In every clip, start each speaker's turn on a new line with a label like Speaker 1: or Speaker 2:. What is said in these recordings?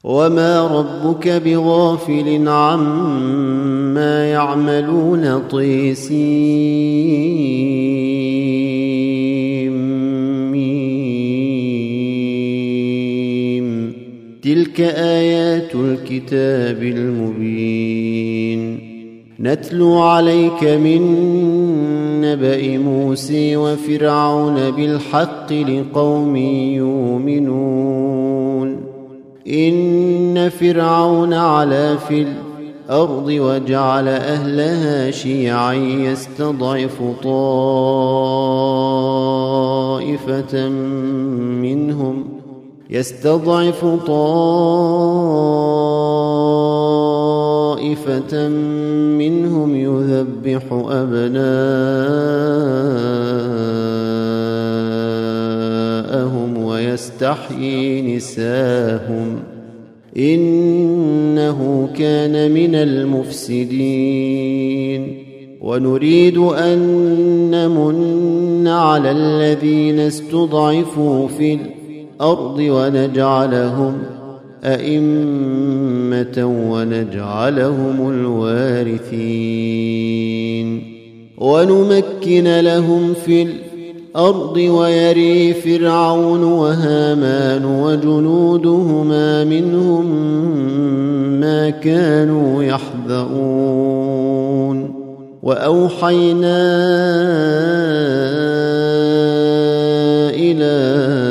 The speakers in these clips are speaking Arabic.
Speaker 1: وما ربك بغافل عما يعملون. طيسيم. تلك آيات الكتاب المبين. نتلو عليك من نبأ موسى وفرعون بالحق لقوم يؤمنون. إن فرعون علا في الأرض وجعل أهلها شيعا يستضعف طائفة منهم يذبح أبناءهم ويستحيي نساءهم إنه كان من المفسدين. ونريد أن نمن على الذين استضعفوا في الأرض ونجعلهم أئمة ونجعلهم الوارثين. ونمكن لهم في الأرض ويري فرعون وهامان وجنودهما منهم ما كانوا يحذرون. وأوحينا إلى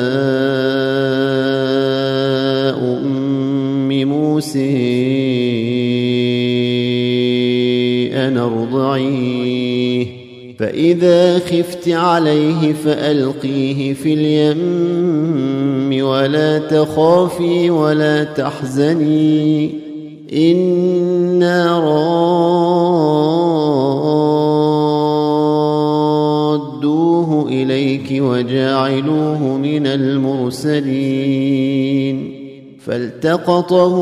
Speaker 1: أن أرضعيه فإذا خفت عليه فألقيه في اليم ولا تخافي ولا تحزني إنا رادوه إليك وجاعلوه من المرسلين. فالتقطه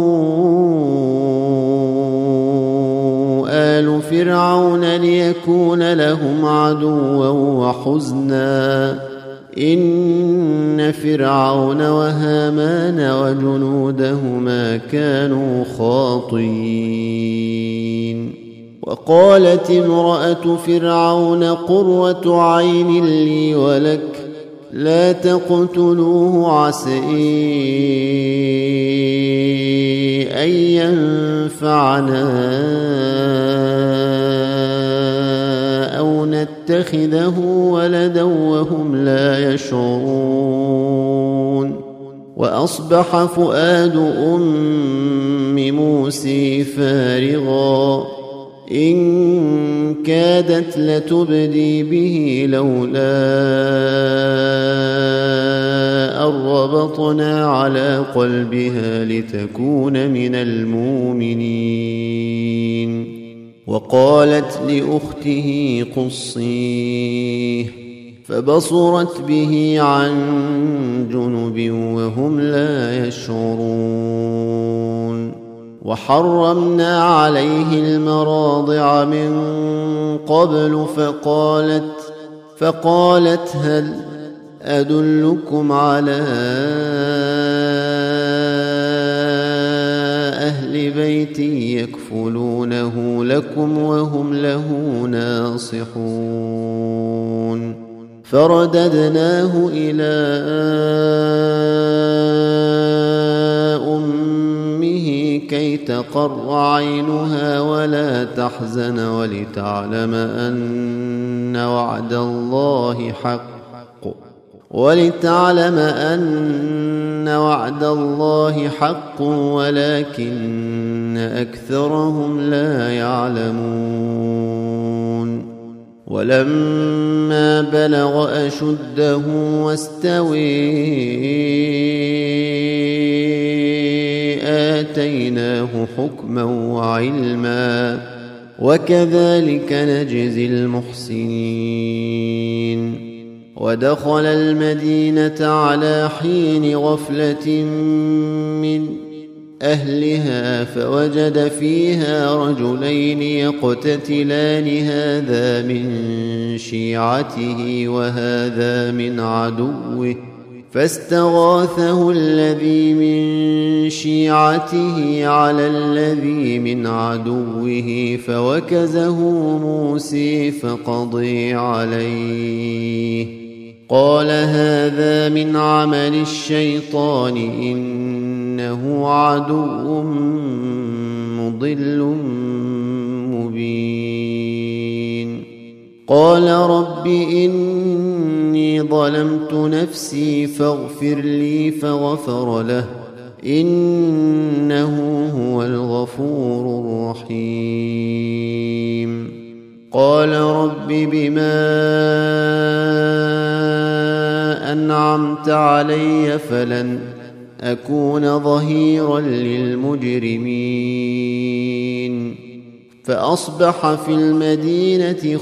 Speaker 1: آل فرعون ليكون لهم عدوا وحزنا إن فرعون وهامان وجنودهما كانوا خاطئين. وقالت امرأة فرعون قرة عين لي ولك لا تقتلوه عسى أن ينفعنا أو نتخذه ولدا وهم لا يشعرون. وأصبح فؤاد أم موسى فارغا إن كادت لتبدي به لولا أن ربطنا على قلبها لتكون من المؤمنين. وقالت لأخته قصيه فبصرت به عن جنب وهم دون يشعرون. وحرمنا عليه المراضع من قبل فقالت هل أدلكم على أهل بيت يكفلونه لكم وهم له ناصحون. فرددناه إلى أمه كي تقر عينها ولا تحزن ولتعلم أن وعد الله حق ولكن أكثرهم لا يعلمون. ولما بلغ أشده واستوي آتيناه حكما وعلما وكذلك نجزي المحسنين. ودخل المدينة على حين غفلة من أهلها فوجد فيها رجلين يقتتلان هذا من شيعته وهذا من عدوه فاستغاثه الذي من شيعته على الذي من عدوه فوكزه موسى فقضي عليه. قال هذا من عمل الشيطان إنه عدو مضل مبين. قال رب إني ظلمت نفسي فاغفر لي فغفر له إنه هو الغفور الرحيم. قال رب بما أنعمت علي فلن أكون ظهيرا للمجرمين. فأصبح في المدينة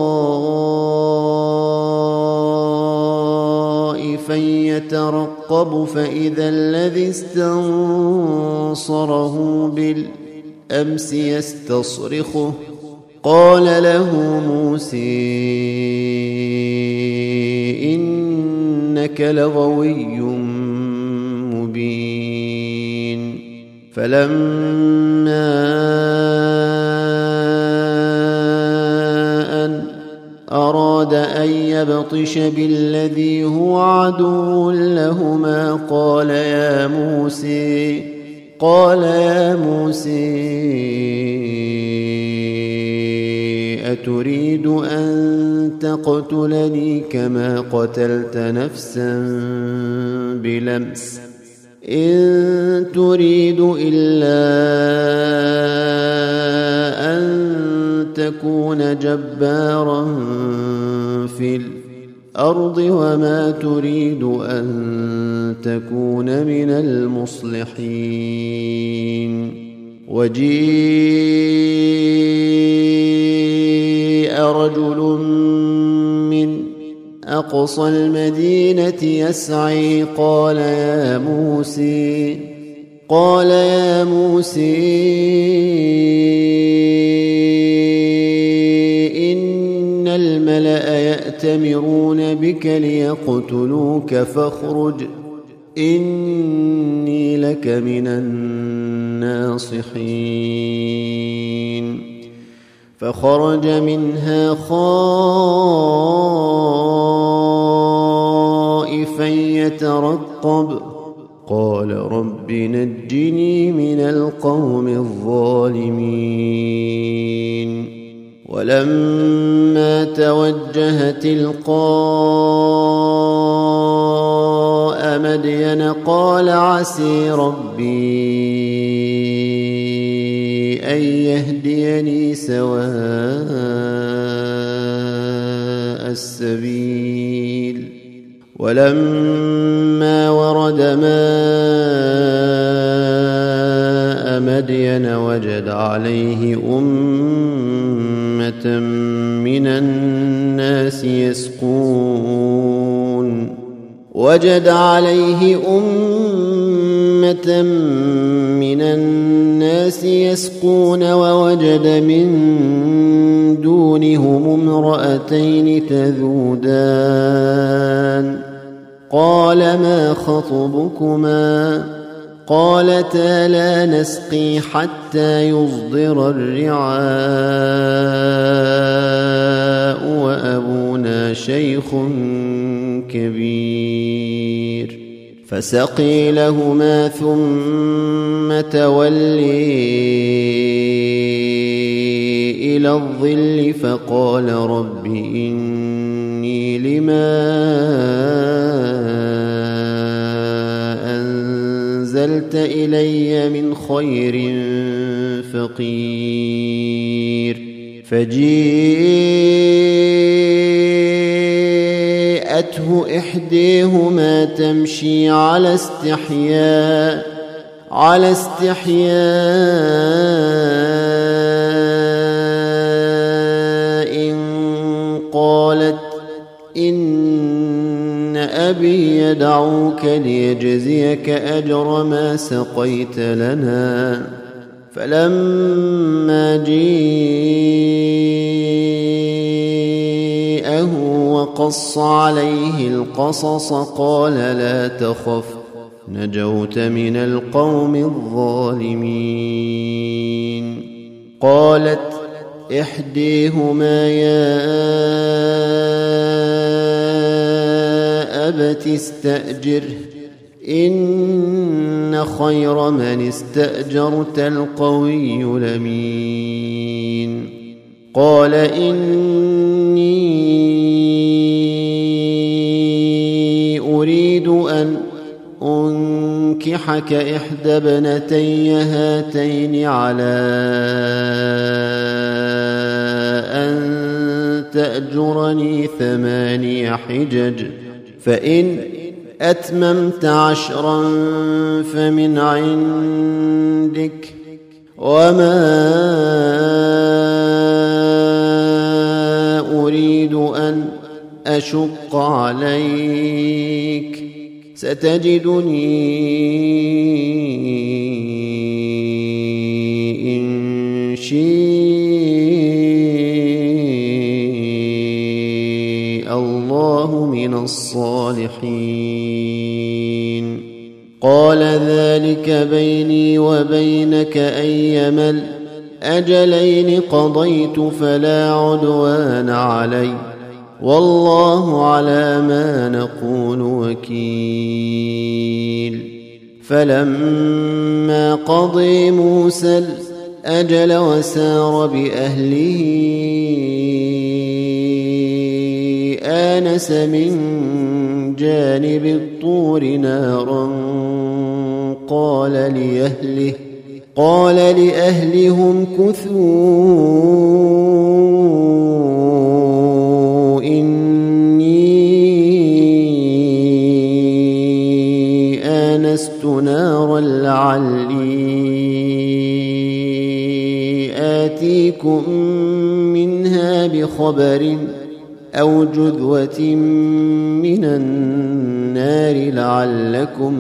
Speaker 1: خائفا يترقب فإذا الذي استنصره بالأمس يستصرخه. قال له موسى إنك لغوي مبين. فلما أن أراد أن يبطش بالذي هو عدو لهما قال يا موسى أتريد أن تقتلني كما قتلت نفسا بلمس إن تريد إلا أن تكون جبارا في الأرض وما تريد أن تكون من المصلحين. وجيء رجل من أقصى المدينة يسعي قال يا موسى إن الملأ يأتمرون بك ليقتلوك فاخرج إني لك من الناصحين. فخرج منها خائفا يترقب قال رب نجني من القوم الظالمين. ولما توجه تلقاء مدين قال عسى ربي أن يهديني سواء السبيل. ولما ورد ماء مدين وجد عليه أمة من الناس يسقون ووجد من دونهم امرأتين تذودان. قال ما خطبكما؟ قالتا لا نسقي حتى يصدر الرعاء وأبونا شيخ كبير. فسقي لهما ثم تولي إلى الظل فقال رب إني لما أنزلت إلي من خير فقير. فجيءته إحديهما تمشي على استحياء قالت إن أبي يدعوك ليجزيك أجر ما سقيت لنا. فلما جيءه وقص عليه القصص قال لا تخف نجوت من القوم الظالمين. قالت إحديهما يا أبت استأجره إن خير من استأجرت القوي الأمين. قال إني أريد أن أنكحك إحدى ابنتي هاتين على أن تأجرني 8 حجج فإن أتممت 10 فمن عندك وما أريد أن أشق عليك ستجدني إن شاء الله من الصالحين. قال ذلك بيني وبينك أيما الأجلين قضيت فلا عدوان علي والله على ما نقول وكيل. فلما قضي موسى الأجل وسار بأهله آنس من جانب الطور نارا قال لأهلهم كثوا إني آنست نارا لعلي آتيكم منها بخبر أو جذوة من النار لعلكم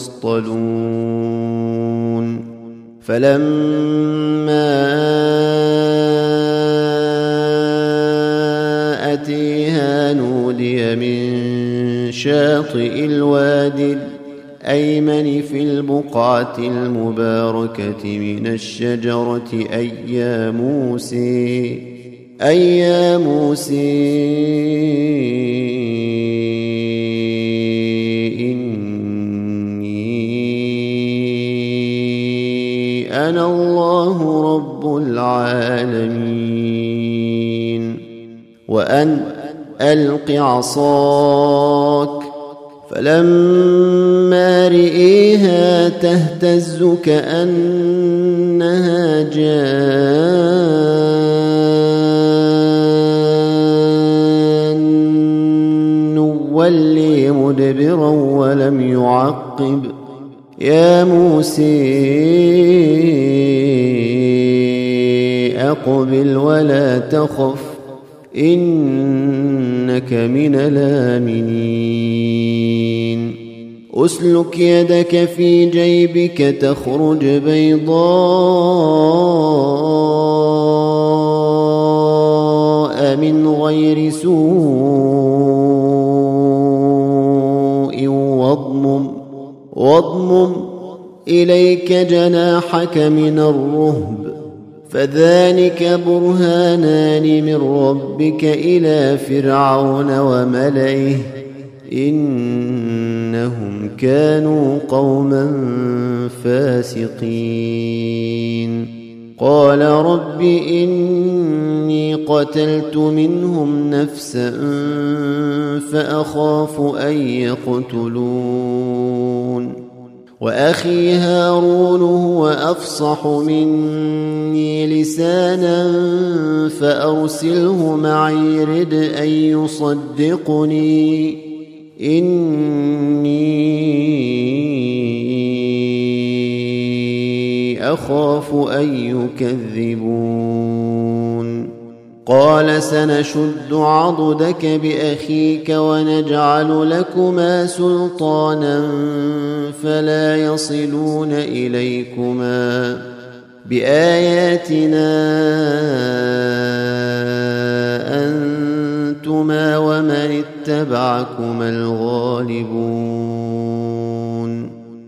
Speaker 1: تصطلون. فلما أتيها نودي من شاطئ الوادي الأيمن في البقعة المباركة من الشجرة أي يا موسى إني أنا الله رب العالمين. وأن ألق عصاك فلما رئيها تهتز كأنها جان ولي مدبرا ولم يعقب يا موسى أقبل ولا تخف إنك من الآمنين. أسلك يدك في جيبك تخرج بيضاء من غير سوء واضمم إليك جناحك من الرهب فذلك برهانان من ربك إلى فرعون وملئه إنهم كانوا قوما فاسقين. قال رب إني قتلت منهم نفسا فأخاف أن يقتلون وأخي هارون هو أفصح مني لسانا فأرسله معي رد أن يصدقني إني أخاف أن يكذبون. قال سنشد عضدك بأخيك ونجعل لكما سلطانا فلا يصلون إليكما بآياتنا أنتما ومن اتبعكما الغالبون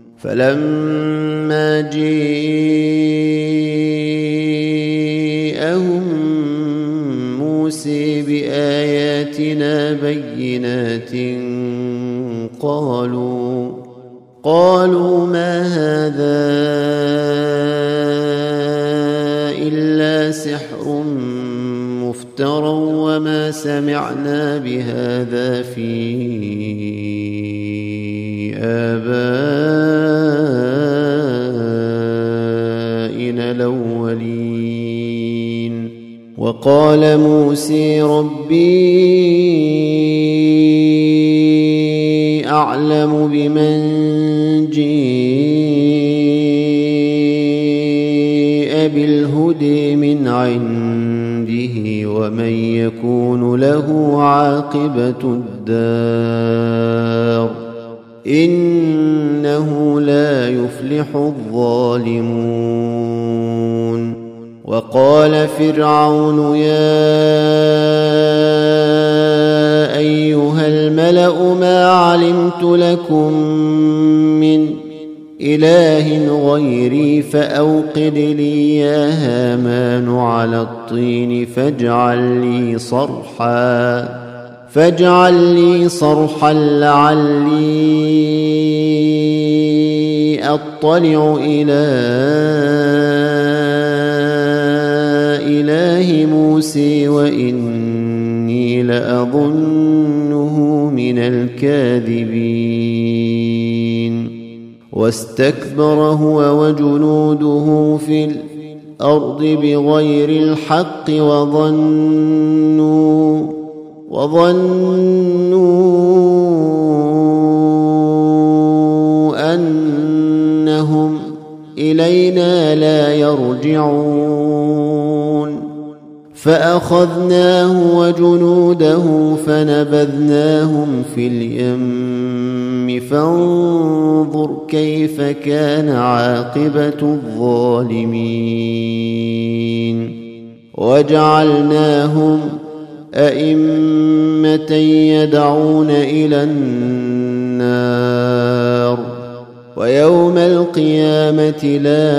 Speaker 1: فلما جاءهم موسى بآياتنا بينات قالوا ما هذا إلا سحر مفترى وما سمعنا بهذا في آبائنا الأولين وقال موسى ربي أعلم بمن جاء بالهدى من عنده ومن يكون له عاقبة الدار إنه لا يفلح الظالمون وقال فرعون يا أيها الملأ ما علمت لكم من إله غيري فأوقد لي يا هامان على الطين فاجعل لي صرحا لعلي أطلع إلى إله موسى وإني لأظنه من الكاذبين واستكبر هو وجنوده في الأرض بغير الحق وظنوا أنهم إلينا لا يرجعون فأخذناه وجنوده فنبذناهم في اليم فانظر كيف كان عاقبة الظالمين وجعلناهم أئمة يدعون إلى النار ويوم القيامة لا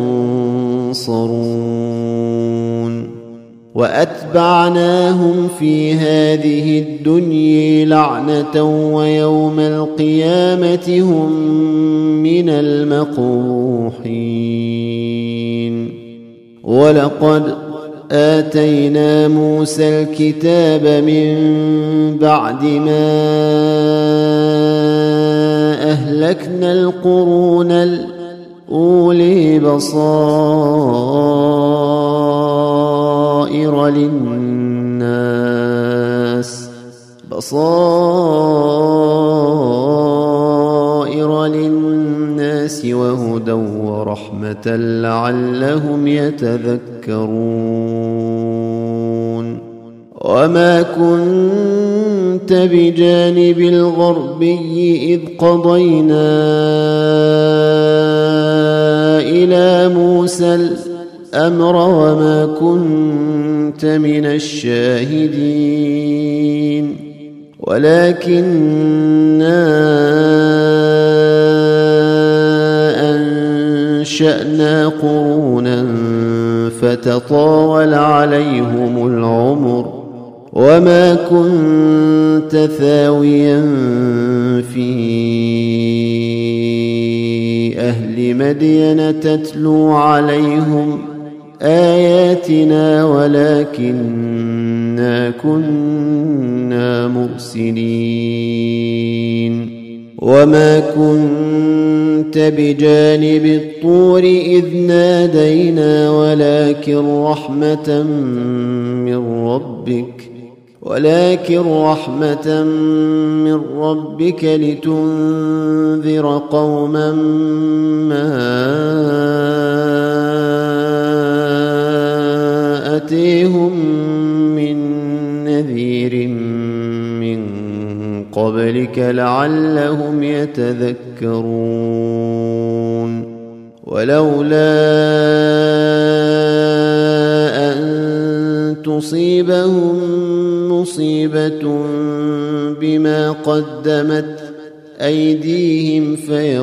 Speaker 1: ينصرون وأتبعناهم في هذه الدنيا لعنة ويوم القيامة هم من المقبوحين ولقد آتينا موسى الكتاب من بعد ما أهلكنا القرون الأولي بصائر للناس وهدى ورحمة لعلهم يتذكرون وما كنت بجانب الغربي إذ قضينا إلى موسى الأمر وما كنت من الشاهدين ولكننا أنشأنا قرونا فتطاول عليهم العمر وما كنت ثاويا في أهل مدين تتلو عليهم آياتنا ولكننا كنا مرسلين وما كنت بجانب الطور إذ نادينا ولكن رحمة من ربك لتنذر قوما ما أتيهم من نذير من قبلك لعلهم يتذكرون ولولا أن تصيبهم مصيبة بما قدمت أيديهم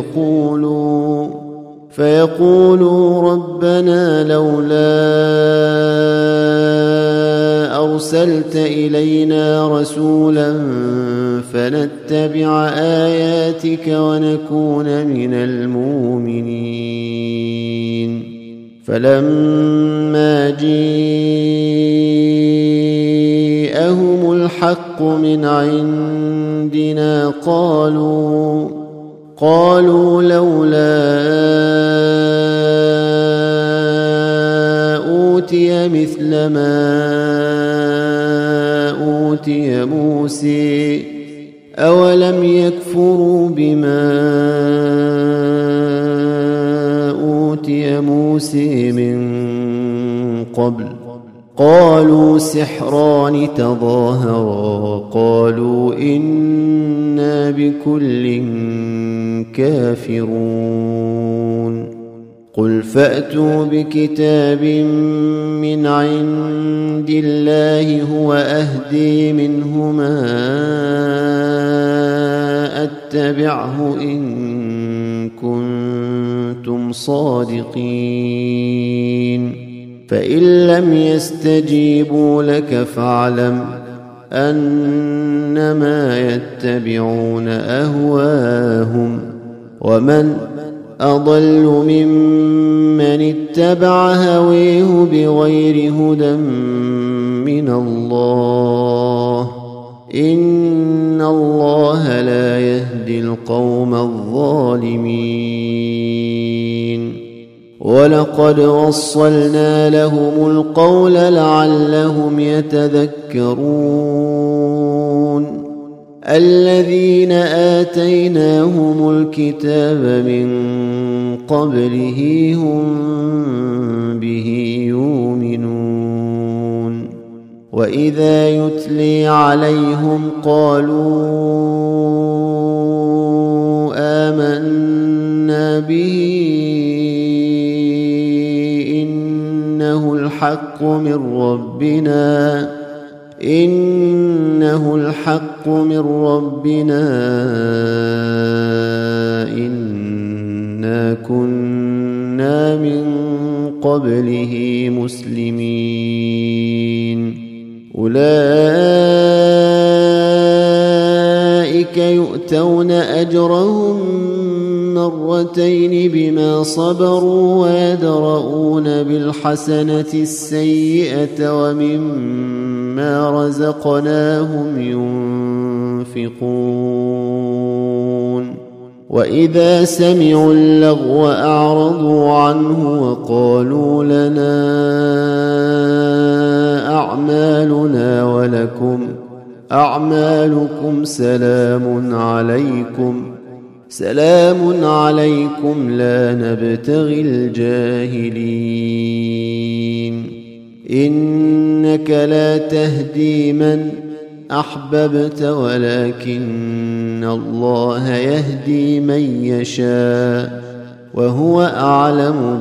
Speaker 1: فيقولوا ربنا لولا أرسلت إلينا رسولا فنتبع آياتك ونكون من المؤمنين. فلما جاءهم الحق من عندنا قالوا لولا أوتي مثل ما أوتي موسى أولم يكفروا بما أوتي موسى من قبل قالوا سحران تظاهرا قالوا إنا بكل كافرون. قل فأتوا بكتاب من عند الله هو أهدي منهما أتبعه إن كنتم صادقين. فإن لم يستجيبوا لك فاعلم أنما يتبعون أهواهم ومن أضل ممن اتبع هويه بغير هدى من الله إن الله لا يهدي القوم الظالمين. ولقد وصلنا لهم القول لعلهم يتذكرون. الذين آتيناهم الكتاب من قبله هم به يؤمنون. وإذا يتلي عليهم قالوا آمنا به إنه الحق من ربنا إنا كنا من قبله مسلمين. أولئك يؤتون أجرهم مرتين بما صبروا ويدرؤون بالحسنة السيئة ومما رزقناهم ينفقون. وإذا سمعوا اللغو أعرضوا عنه وقالوا لنا أعمالنا ولكم أعمالكم سلام عليكم لا نبتغي الجاهلين. إنك لا تهدي من أحببت ولكن الله يهدي من يشاء وهو أعلم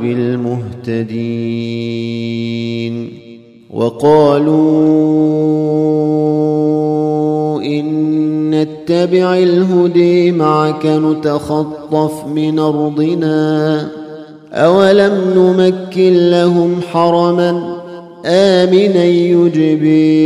Speaker 1: بالمهتدين. وقالوا إن نتبع الهدي معك نتخطف من أرضنا أولم نمكن لهم حرما آمنا يجبي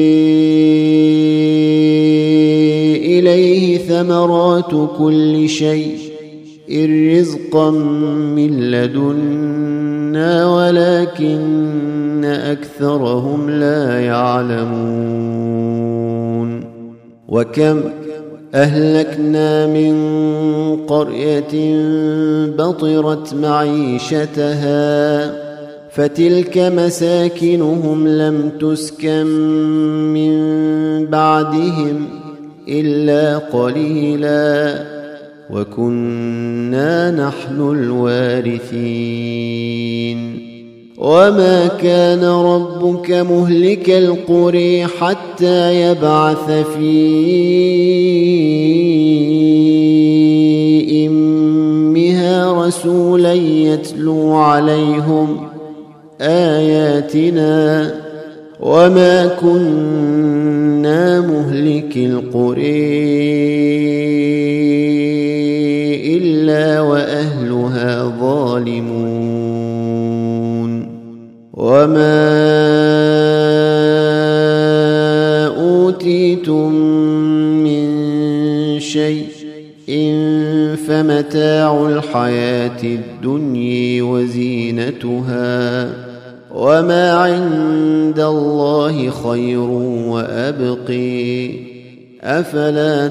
Speaker 1: إليه ثمرات كل شيء رزقا من لدنا ولكن أكثرهم لا يعلمون. وكم أهلكنا من قرية بطرت معيشتها فتلك مساكنهم لم تسكن من بعدهم إلا قليلا وكنا نحن الوارثين. وما كان ربك مهلك القرى حتى يبعث في أمها رسولا يتلو عليهم آياتنا وما كنا مهلك القرى إلا وأهلها ظالمون وما أوتيتم من شيء فمتاع الحياة الدنيا وزينتها وما عند الله خير وأبقي أفلا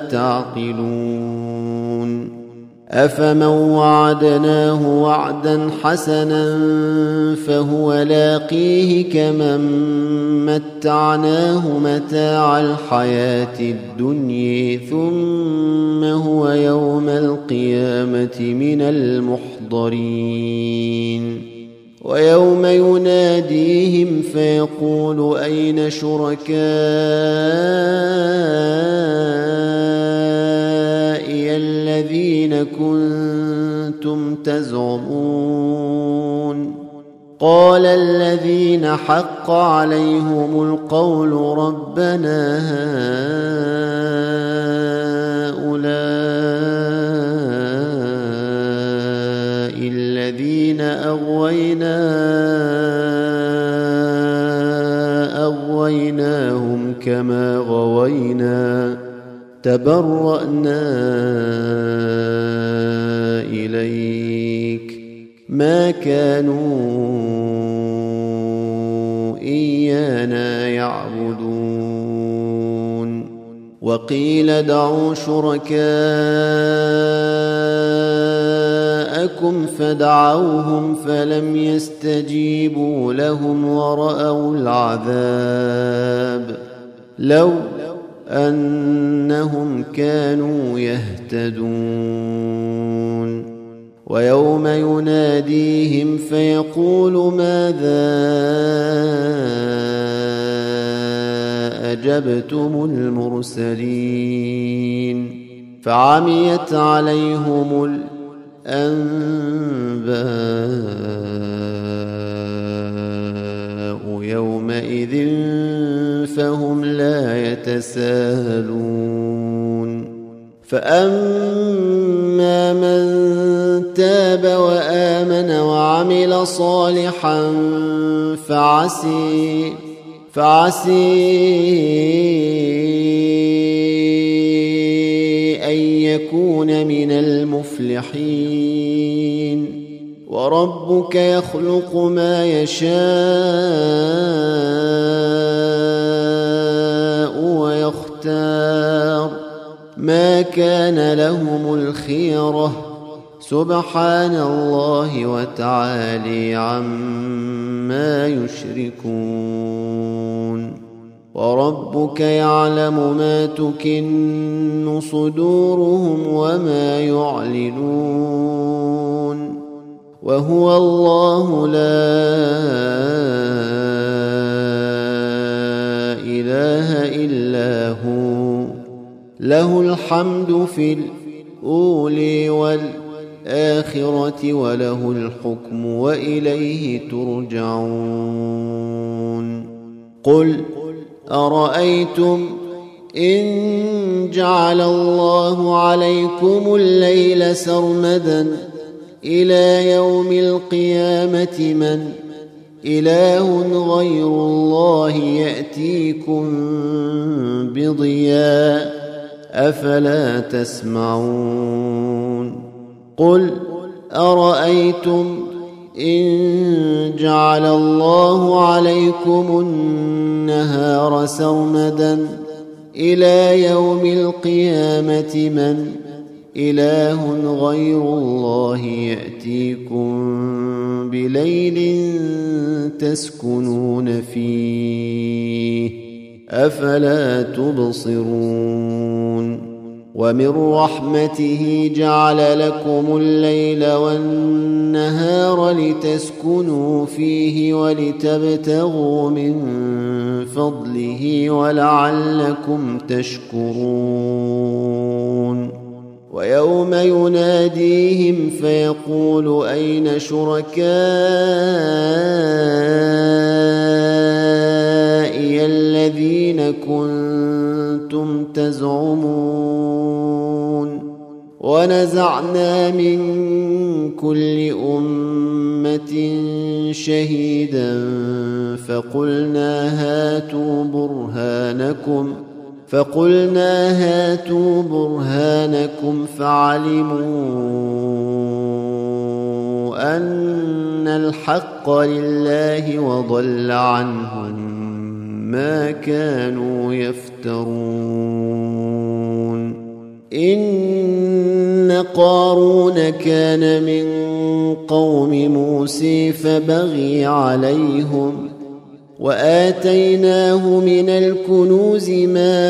Speaker 1: تعقلون أفمن وعدناه وعدا حسنا فهو لاقيه كمن متعناه متاع الحياة الدنيا ثم هو يوم القيامة من المحضرين ويوم يناديهم فيقول أين شركائي الذين كنتم تزعمون قال الذين حق عليهم القول ربنا هؤلاء الذين أغويناهم كما غوينا تبرأنا إليك ما كانوا إيانا يعبدون وقيل ادعوا شركاءكم فدعوهم فلم يستجيبوا لهم ورأوا العذاب لو أنهم كانوا يهتدون ويوم يناديهم فيقول ماذا أجبتم المرسلين فعميت عليهم الأنباء يومئذ فهم لا يتساءلون فأما من تاب وآمن وعمل صالحا فعسي أن يكون من المفلحين وربك يخلق ما يشاء ويختار ما كان لهم الخيرة سبحان الله وتعالى عما يشركون وربك يعلم ما تكن صدورهم وما يعلنون وهو الله لا إله إلا هو له الحمد في الأولى والآخرة وله الحكم وإليه ترجعون قل أرأيتم إن جعل الله عليكم الليل سرمدا إلى يوم القيامة من إله غير الله يأتيكم بضياء أفلا تسمعون قل أرأيتم إن جعل الله عليكم النهار سرمدا إلى يوم القيامة من إله غير الله يأتيكم بليل تسكنون فيه أفلا تبصرون ومن رحمته جعل لكم الليل والنهار لتسكنوا فيه ولتبتغوا من فضله ولعلكم تشكرون ويوم يناديهم فيقول أين شركائي تزعمون ونزعنا من كل أمة شهيدا فقلنا هاتوا برهانكم فعلموا أن الحق لله وضل عنهم ما كانوا يفترون إن قارون كان من قوم موسى فبغي عليهم وآتيناه من الكنوز ما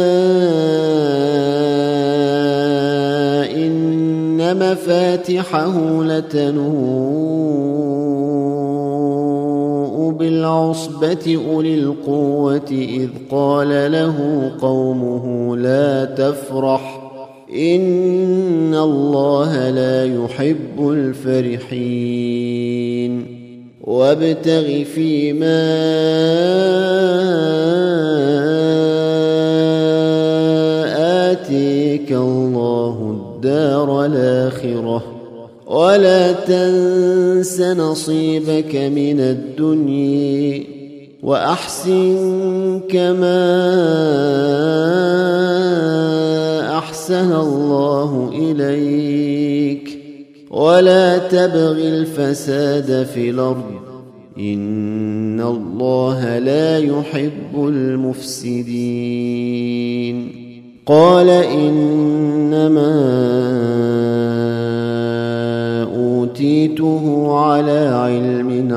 Speaker 1: إن مفاتحه لتنوء بالعصبة أولي القوة إذ قال له قومه لا تفرح إن الله لا يحب الفرحين وابتغ فيما آتيك الله الدار الآخرة ولا تنس نصيبك من الدنيا وأحسن كما أحسن الله إليك ولا تبغ الفساد في الأرض إن الله لا يحب المفسدين قال إنما أوتيته على علم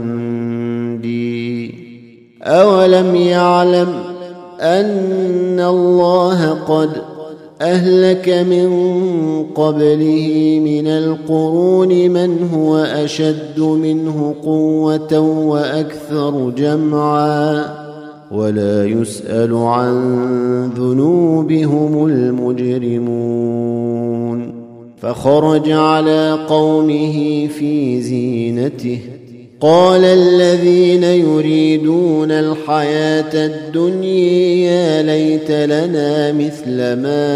Speaker 1: عندي أولم يعلم أن الله قد أهلك من قبله من القرون من هو أشد منه قوة وأكثر جمعا ولا يسأل عن ذنوبهم المجرمون فخرج على قومه في زينته قال الذين يريدون الحياة الدنيا يا ليت لنا مثل ما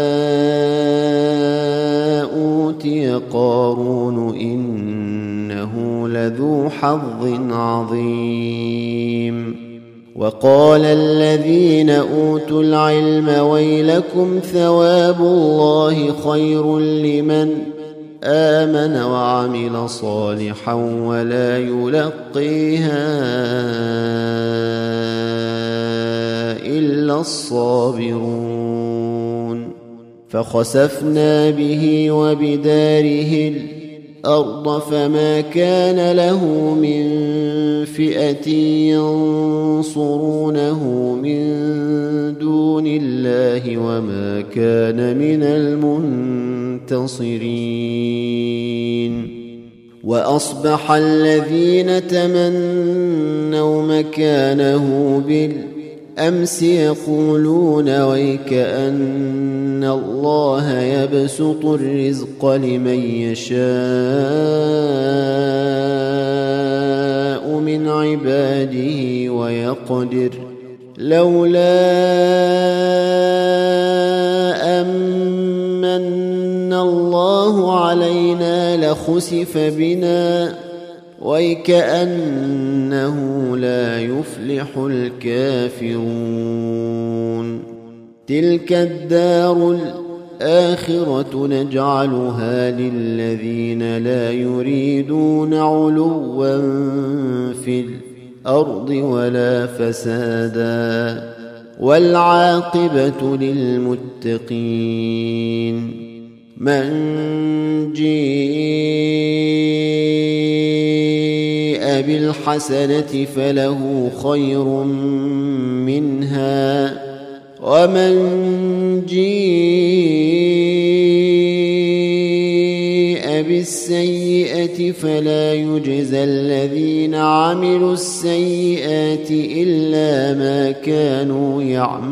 Speaker 1: أوتي قارون إنه لذو حظ عظيم وقال الذين أوتوا العلم ويلكم ثواب الله خير لمن آمن وعمل صالحا ولا يلقيها إلا الصابرون فخسفنا به وبداره الأرض فما كان له من فئة ينصرونه من دون الله وما كان من المنتصرين وأصبح الذين تمنوا مكانه بالأمس يقولون ويكأن الله يبسط الرزق لمن يشاء من عباده ويقدر لولا أمن الله علينا لخسف بنا ويكأنه لا يفلح الكافرون تلك الدار الآخرة نجعلها للذين لا يريدون علوا في الأرض ولا فسادا والعاقبة للمتقين من جيء بالحسنة فله خير منها ومن جيء بالسيئة فلا يجزى الذين عملوا السيئات إلا ما كانوا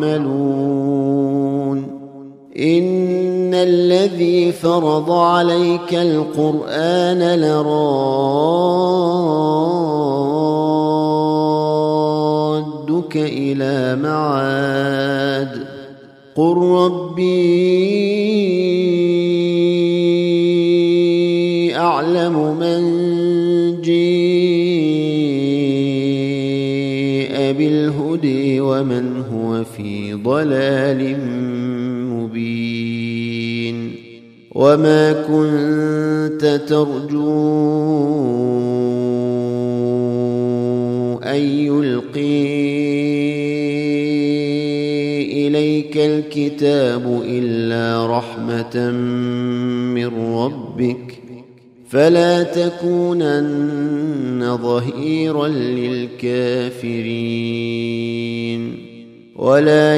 Speaker 1: يعملون إن الذي فرض عليك القرآن لرادك إلى معاد قل ربي أعلم من جاء بالهدى ومن هو في ضلال مبين وما كنت ترجو أن يلقي إليك الكتاب إلا رحمة من ربك فلا تكونن ظهيرا للكافرين ولا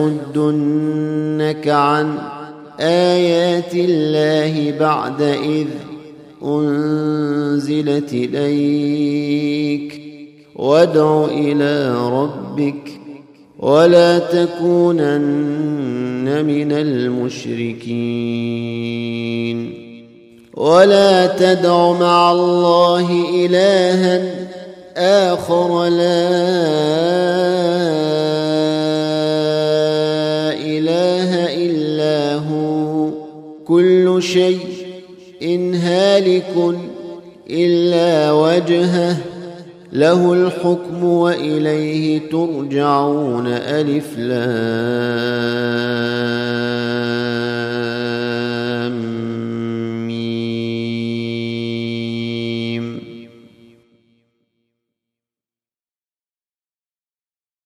Speaker 1: يصدنك عن آيات الله بعد إذ أنزلت إليك وادع إلى ربك ولا تكونن من المشركين ولا تدع مع الله إلها آخر لا إله إلا هو كل شيء هالك إلا وجهه له الحكم وإليه ترجعون. ألف لام